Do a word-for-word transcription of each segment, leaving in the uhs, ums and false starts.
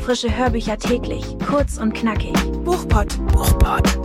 Frische Hörbücher täglich, kurz und knackig. Buchpott. Buchpott.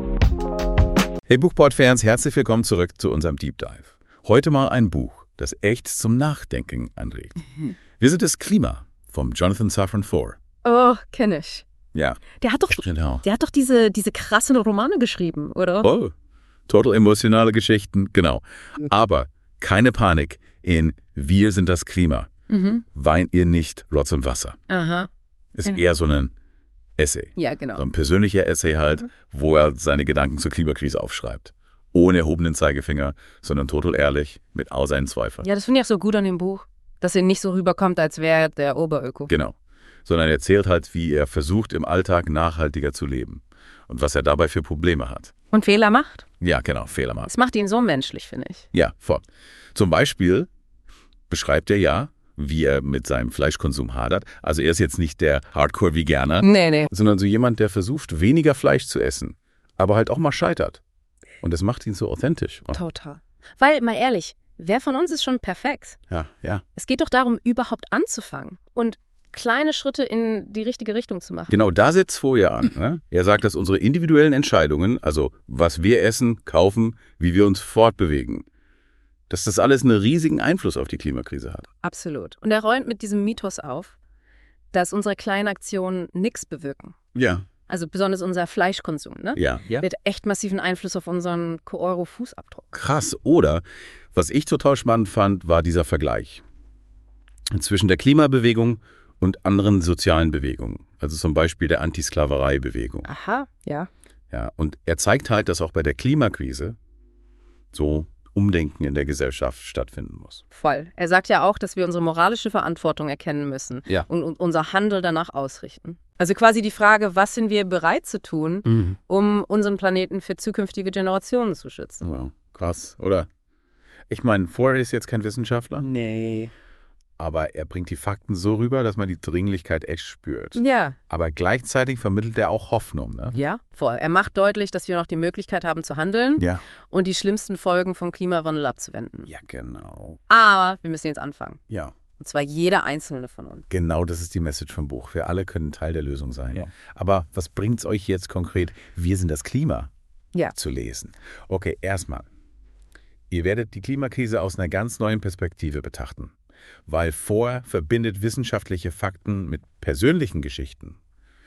Hey Buchpott-Fans, herzlich willkommen zurück zu unserem Deep Dive. Heute mal ein Buch, das echt zum Nachdenken anregt. Mhm. Wir sind das Klima vom Jonathan Safran Foer. Oh, kenn ich. Ja, Der hat doch, genau. der hat doch diese, diese krassen Romane geschrieben, oder? Oh, total emotionale Geschichten, genau. Aber keine Panik in Wir sind das Klima. Mhm. Weint ihr nicht Rotz und Wasser. Aha. Ist Ja. eher so ein Essay. Ja, genau. So ein persönlicher Essay halt, Mhm. wo er seine Gedanken zur Klimakrise aufschreibt. Ohne erhobenen Zeigefinger, sondern total ehrlich, mit all seinen Zweifeln. Ja, das finde ich auch so gut an dem Buch, dass er nicht so rüberkommt, als wäre er der Oberöko. Genau. Sondern er erzählt halt, wie er versucht, im Alltag nachhaltiger zu leben. Und was er dabei für Probleme hat. Und Fehler macht? Ja, genau, Fehler macht. Das macht ihn so menschlich, finde ich. Ja, voll. Zum Beispiel beschreibt er ja, wie er mit seinem Fleischkonsum hadert. Also er ist jetzt nicht der Hardcore-Veganer, Nee, nee. sondern so jemand, der versucht, weniger Fleisch zu essen, aber halt auch mal scheitert. Und das macht ihn so authentisch. Total. Weil, mal ehrlich, wer von uns ist schon perfekt? Ja, ja. Es geht doch darum, überhaupt anzufangen und kleine Schritte in die richtige Richtung zu machen. Genau, da setzt Foer an. Ne? Er sagt, dass unsere individuellen Entscheidungen, also was wir essen, kaufen, wie wir uns fortbewegen, dass das alles einen riesigen Einfluss auf die Klimakrise hat. Absolut. Und er räumt mit diesem Mythos auf, dass unsere kleinen Aktionen nichts bewirken. Ja. Also besonders unser Fleischkonsum, ne? Ja. ja. Wird echt massiven Einfluss auf unseren Euro-Fußabdruck. Krass. Oder, was ich total spannend fand, war dieser Vergleich zwischen der Klimabewegung und anderen sozialen Bewegungen. Also zum Beispiel der Antisklaverei-Bewegung. Aha, ja. Ja, und er zeigt halt, dass auch bei der Klimakrise so Umdenken in der Gesellschaft stattfinden muss. Voll. Er sagt ja auch, dass wir unsere moralische Verantwortung erkennen müssen Ja. und, und unser Handel danach ausrichten. Also quasi die Frage, was sind wir bereit zu tun, Mhm. um unseren Planeten für zukünftige Generationen zu schützen? Wow, krass, oder? Ich meine, Foer ist jetzt kein Wissenschaftler, Nee. aber er bringt die Fakten so rüber, dass man die Dringlichkeit echt spürt. Ja, Aber gleichzeitig vermittelt er auch Hoffnung, ne? ja, voll. Er macht deutlich, dass wir noch die Möglichkeit haben zu handeln Ja. und die schlimmsten Folgen vom Klimawandel abzuwenden. Ja, genau. Aber wir müssen jetzt anfangen. Ja, Und zwar jeder einzelne von uns. genau das ist die Message vom Buch. Wir alle können Teil der Lösung sein. Ja. Aber was bringt es euch jetzt konkret, Wir sind das Klima Ja. zu lesen? Okay, erstmal. Ihr werdet die Klimakrise aus einer ganz neuen Perspektive betrachten. Weil Foer verbindet wissenschaftliche Fakten mit persönlichen Geschichten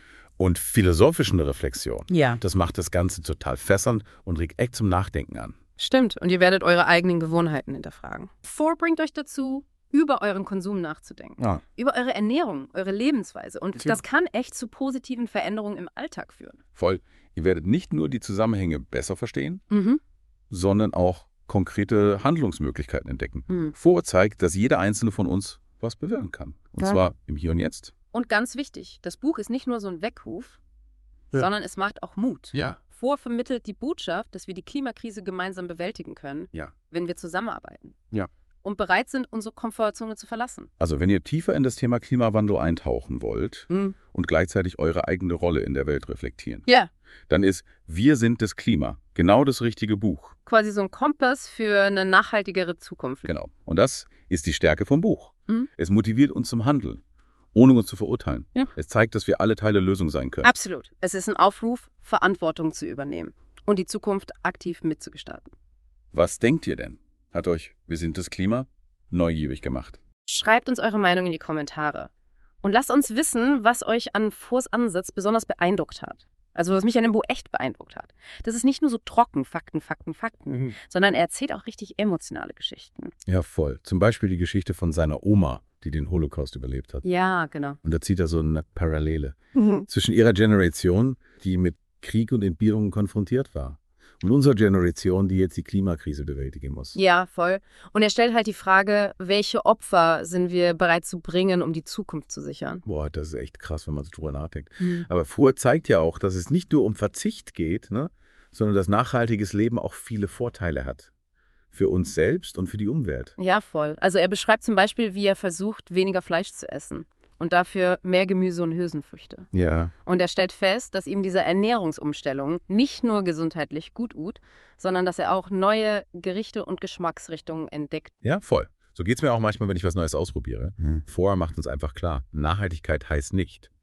und philosophischen Reflexionen. Ja. Das macht das Ganze total fesselnd und regt echt zum Nachdenken an. Stimmt. Und ihr werdet eure eigenen Gewohnheiten hinterfragen. Foer bringt euch dazu, über euren Konsum nachzudenken. Ja. Über eure Ernährung, eure Lebensweise. Und Natürlich. das kann echt zu positiven Veränderungen im Alltag führen. Voll. Ihr werdet nicht nur die Zusammenhänge besser verstehen, Mhm. sondern auch konkrete Handlungsmöglichkeiten entdecken. Mhm. Foer zeigt, dass jeder einzelne von uns was bewirken kann. Und Ja. zwar im Hier und Jetzt. Und ganz wichtig, das Buch ist nicht nur so ein Weckruf, Ja. sondern es macht auch Mut. Ja. Foer vermittelt die Botschaft, dass wir die Klimakrise gemeinsam bewältigen können, Ja. wenn wir zusammenarbeiten. Ja. Und bereit sind, unsere Komfortzone zu verlassen. Also wenn ihr tiefer in das Thema Klimawandel eintauchen wollt Mhm. und gleichzeitig eure eigene Rolle in der Welt reflektieren, Ja, dann ist Wir sind das Klima genau das richtige Buch. quasi so ein Kompass für eine nachhaltigere Zukunft. Genau. Und das ist die Stärke vom Buch. Mhm. Es motiviert uns zum Handeln, ohne uns zu verurteilen. Ja. Es zeigt, dass wir alle Teil der Lösung sein können. Absolut. Es ist ein Aufruf, Verantwortung zu übernehmen und die Zukunft aktiv mitzugestalten. Was denkt ihr denn? Hat euch Wir sind das Klima neugierig gemacht? Schreibt uns eure Meinung in die Kommentare. Und lasst uns wissen, was euch an Foers Ansatz besonders beeindruckt hat. Also was mich an dem Buch echt beeindruckt hat. Das ist nicht nur so trocken, Fakten, Fakten, Fakten, Mhm. sondern er erzählt auch richtig emotionale Geschichten. Ja, voll. Zum Beispiel die Geschichte von seiner Oma, die den Holocaust überlebt hat. Ja, genau. Und da zieht er so eine Parallele zwischen ihrer Generation, die mit Krieg und Entbehrungen konfrontiert war, und unserer Generation, die jetzt die Klimakrise bewältigen muss. Ja, voll. Und er stellt halt die Frage, welche Opfer sind wir bereit zu bringen, um die Zukunft zu sichern? Boah, das ist echt krass, wenn man so drüber nachdenkt. Mhm. Aber Foer zeigt ja auch, dass es nicht nur um Verzicht geht, ne, sondern dass nachhaltiges Leben auch viele Vorteile hat. Für uns selbst und für die Umwelt. Ja, voll. Also er beschreibt zum Beispiel, wie er versucht, weniger Fleisch zu essen und dafür mehr Gemüse und Hülsenfrüchte. Ja. Und er stellt fest, dass ihm diese Ernährungsumstellung nicht nur gesundheitlich gut tut, sondern dass er auch neue Gerichte und Geschmacksrichtungen entdeckt. Ja, voll. So geht es mir auch manchmal, wenn ich was Neues ausprobiere. Mhm. Foer macht uns einfach klar, Nachhaltigkeit heißt nicht,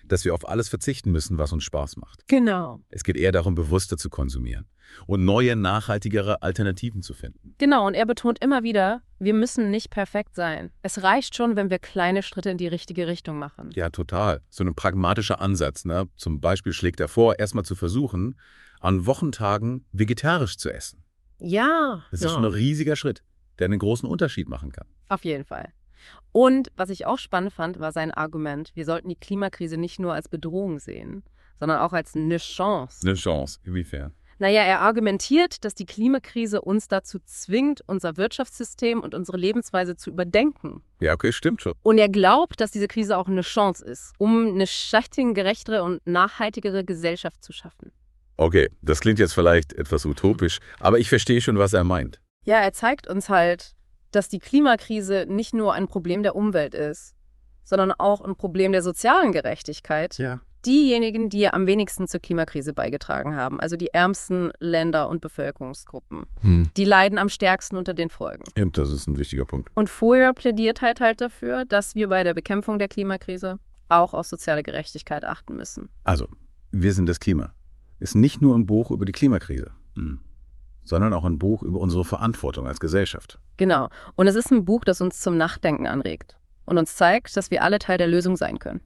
dass wir auf alles verzichten müssen, was uns Spaß macht. Genau. Es geht eher darum, bewusster zu konsumieren und neue, nachhaltigere Alternativen zu finden. Genau, und er betont immer wieder, wir müssen nicht perfekt sein. Es reicht schon, wenn wir kleine Schritte in die richtige Richtung machen. Ja, total. So ein pragmatischer Ansatz. Ne? Zum Beispiel schlägt er vor, erstmal zu versuchen, an Wochentagen vegetarisch zu essen. Ja. Das ja. ist schon ein riesiger Schritt, der einen großen Unterschied machen kann. Auf jeden Fall. Und was ich auch spannend fand, war sein Argument, wir sollten die Klimakrise nicht nur als Bedrohung sehen, sondern auch als eine Chance. Eine Chance, inwiefern? Naja, er argumentiert, dass die Klimakrise uns dazu zwingt, unser Wirtschaftssystem und unsere Lebensweise zu überdenken. Ja, okay, stimmt schon. Und er glaubt, dass diese Krise auch eine Chance ist, um eine schattengerechtere und nachhaltigere Gesellschaft zu schaffen. Okay, das klingt jetzt vielleicht etwas utopisch, aber ich verstehe schon, was er meint. Ja, er zeigt uns halt, dass die Klimakrise nicht nur ein Problem der Umwelt ist, sondern auch ein Problem der sozialen Gerechtigkeit. Ja. Diejenigen, die am wenigsten zur Klimakrise beigetragen haben, also die ärmsten Länder und Bevölkerungsgruppen, Hm. die leiden am stärksten unter den Folgen. Eben, das ist ein wichtiger Punkt. Und Foer plädiert halt halt dafür, dass wir bei der Bekämpfung der Klimakrise auch auf soziale Gerechtigkeit achten müssen. Also, wir sind das Klima. Ist nicht nur ein Buch über die Klimakrise, hm. sondern auch ein Buch über unsere Verantwortung als Gesellschaft. Genau. Und es ist ein Buch, das uns zum Nachdenken anregt und uns zeigt, dass wir alle Teil der Lösung sein können.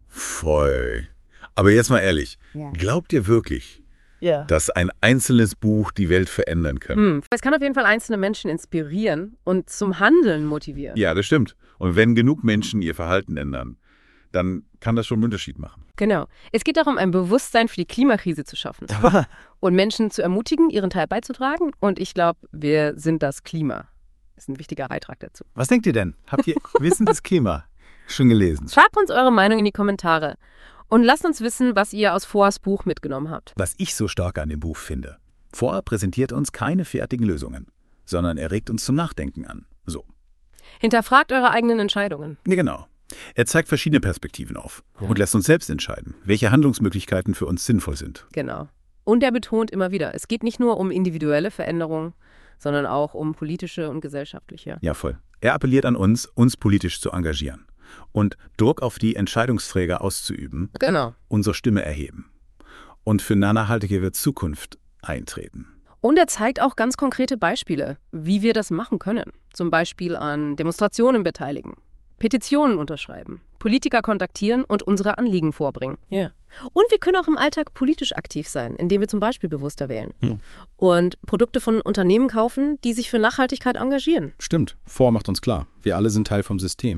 Voll. Aber jetzt mal ehrlich, Ja. glaubt ihr wirklich, Ja. dass ein einzelnes Buch die Welt verändern kann? Hm. Es kann auf jeden Fall einzelne Menschen inspirieren und zum Handeln motivieren. Ja, das stimmt. Und wenn genug Menschen ihr Verhalten ändern, dann kann das schon einen Unterschied machen. Genau. Es geht darum, ein Bewusstsein für die Klimakrise zu schaffen und Menschen zu ermutigen, ihren Teil beizutragen. Und ich glaube, wir sind das Klima. Das ist ein wichtiger Beitrag dazu. Was denkt ihr denn? Habt ihr Wissen des Klima schon gelesen? Schreibt uns eure Meinung in die Kommentare und lasst uns wissen, was ihr aus Foers Buch mitgenommen habt. Was ich so stark an dem Buch finde. Foer präsentiert uns keine fertigen Lösungen, sondern er regt uns zum Nachdenken an. So. Hinterfragt eure eigenen Entscheidungen. Nee, genau. Er zeigt verschiedene Perspektiven auf und lässt uns selbst entscheiden, welche Handlungsmöglichkeiten für uns sinnvoll sind. Genau. Und er betont immer wieder, es geht nicht nur um individuelle Veränderungen, sondern auch um politische und gesellschaftliche. Ja, voll. Er appelliert an uns, uns politisch zu engagieren und Druck auf die Entscheidungsträger auszuüben, Genau. unsere Stimme erheben und für eine nachhaltige Zukunft eintreten. Und er zeigt auch ganz konkrete Beispiele, wie wir das machen können. Zum Beispiel an Demonstrationen beteiligen, Petitionen unterschreiben, Politiker kontaktieren und unsere Anliegen vorbringen. Ja. Und wir können auch im Alltag politisch aktiv sein, indem wir zum Beispiel bewusster wählen. Hm. Und Produkte von Unternehmen kaufen, die sich für Nachhaltigkeit engagieren. Stimmt. Foer macht uns klar, wir alle sind Teil vom System.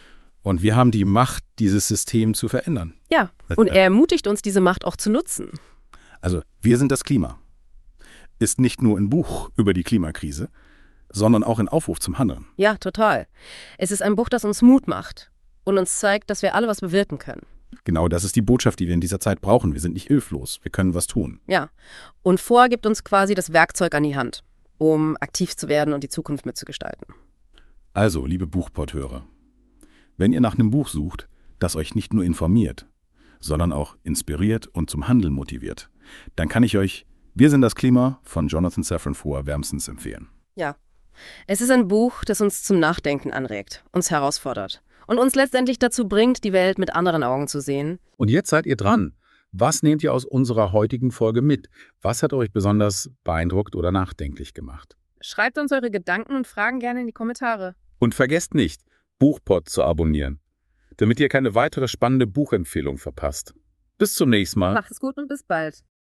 Und wir haben die Macht, dieses System zu verändern. Ja, und er ermutigt uns, diese Macht auch zu nutzen. Also, wir sind das Klima. Ist nicht nur ein Buch über die Klimakrise, sondern auch ein Aufruf zum Handeln. Ja, total. Es ist ein Buch, das uns Mut macht und uns zeigt, dass wir alle was bewirken können. Genau das ist die Botschaft, die wir in dieser Zeit brauchen. Wir sind nicht hilflos, wir können was tun. Ja, und Foer gibt uns quasi das Werkzeug an die Hand, um aktiv zu werden und die Zukunft mitzugestalten. Also, liebe Buchporteure, wenn ihr nach einem Buch sucht, das euch nicht nur informiert, sondern auch inspiriert und zum Handeln motiviert, dann kann ich euch Wir sind das Klima von Jonathan Safran Foer wärmstens empfehlen. Ja, es ist ein Buch, das uns zum Nachdenken anregt, uns herausfordert und uns letztendlich dazu bringt, die Welt mit anderen Augen zu sehen. Und jetzt seid ihr dran. Was nehmt ihr aus unserer heutigen Folge mit? Was hat euch besonders beeindruckt oder nachdenklich gemacht? Schreibt uns eure Gedanken und Fragen gerne in die Kommentare. Und vergesst nicht, Buchpod zu abonnieren, damit ihr keine weitere spannende Buchempfehlung verpasst. Bis zum nächsten Mal. Macht es gut und bis bald.